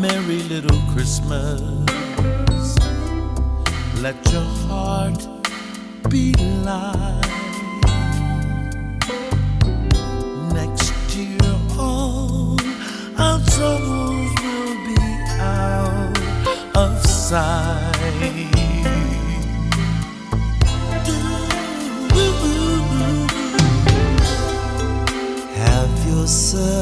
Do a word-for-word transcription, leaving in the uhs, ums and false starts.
merry little Christmas. Let your heart be light. Next year all our troubles will be out of sight. Have yourself